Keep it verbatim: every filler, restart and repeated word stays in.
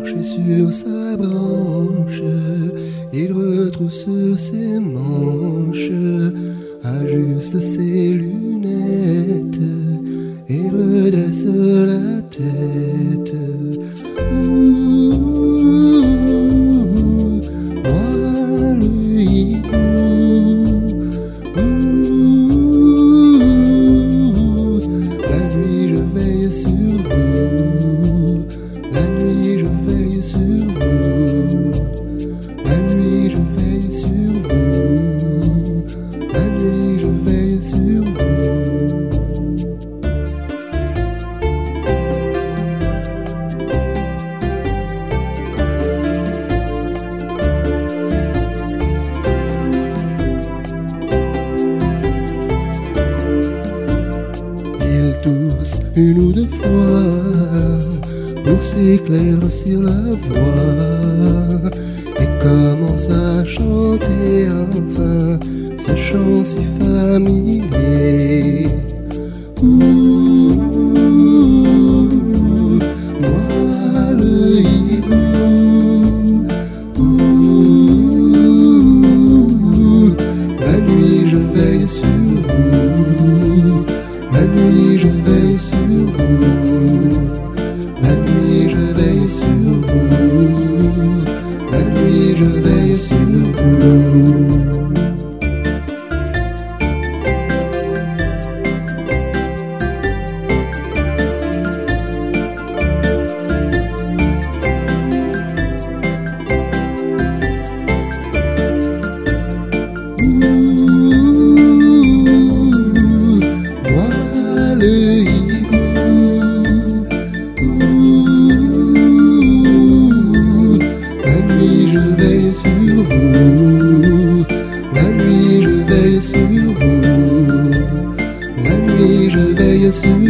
Penché sur sa branche, il retrousse ses manches, ajuste ses lunettes et redresse la tête. Ouh, moi le hibou. Ouh, la nuit je veille sur vous. La nuit je veille sur vous. La nuit je veille sur vous. La nuit je veille sur vous. Il tousse une ou deux fois pour s'éclaircir la voix et commence à chanter enfin ce chant si familier. Ouh, moi le hibou. Ouh, la nuit je veille sur vous. La nuit je veille sur vous. La nuit je veille sur vous. La nuit je veille sur vous. Sur